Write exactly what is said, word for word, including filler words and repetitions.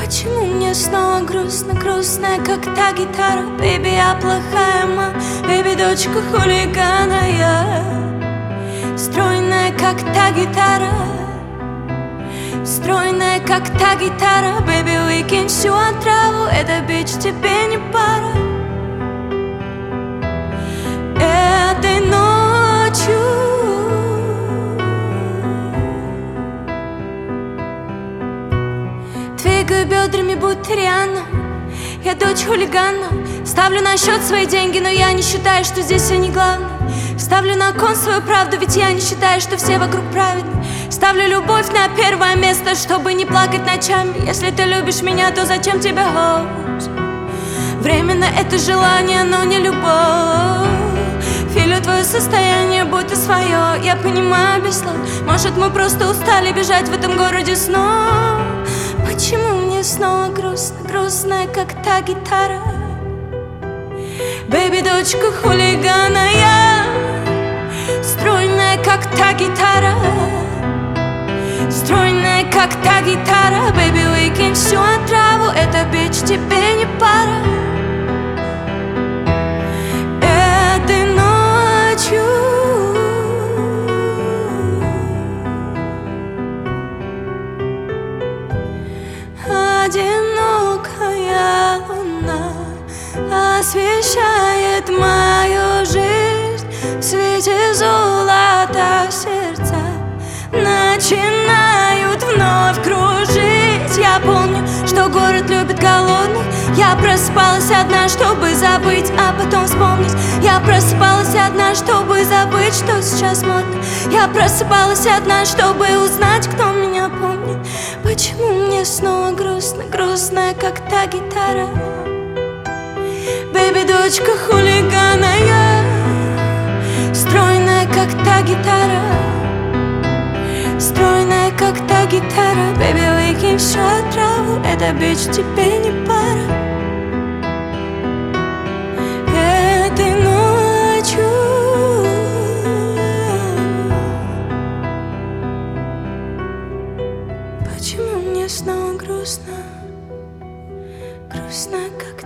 Почему мне снова грустно, грустная, как та гитара? Бэби, я плохая мама, бэби, дочка хулигана. Я стройная, как та гитара, стройная, как та гитара. Бэби, выкинь всю отраву, это бич тебе не пара. Этой ночью двигаю бедрами, будто Рианна. Я дочь хулигана. Ставлю на счет свои деньги, но я не считаю, что здесь они главные. Ставлю на кон свою правду, ведь я не считаю, что все вокруг праведны. Ставлю любовь на первое место, чтобы не плакать ночами. Если ты любишь меня, то зачем тебе хоуз? Временно это желание, но не любовь. Филю твое состояние, будто свое. Я понимаю без слов. Может, мы просто устали бежать в этом городе снова. Почему мне снова грустно, грустная, как та гитара? Бэби, дочка хулигана. Я стройная, как та гитара, стройная, как та гитара. Бэби, выкинь всю отраву, это бич тебе не пара. Этой ночью одинокая луна освещает мою жизнь. В свете золота сердца начинают вновь кружить. Я помню, что город любит голодных. Я просыпалась одна, чтобы забыть, а потом вспомнить. Я просыпалась одна, чтобы забыть, что сейчас модно. Я просыпалась одна, чтобы узнать, кто меня помнит. Почему мне снова грустно, грустная, как та гитара? Бэби, дочка хулигана. Я стройная, как та гитара, стройная, как та гитара. Бэби, выкинь всю отраву, это бич тебе не пара. Этой ночью почему мне снова грустно, грустно, как